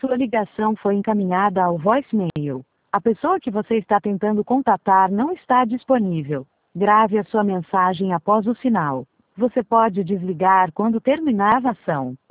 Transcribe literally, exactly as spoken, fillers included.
Sua ligação foi encaminhada ao voicemail. A pessoa que você está tentando contatar não está disponível. Grave a sua mensagem após o sinal. Você pode desligar quando terminar a gravação.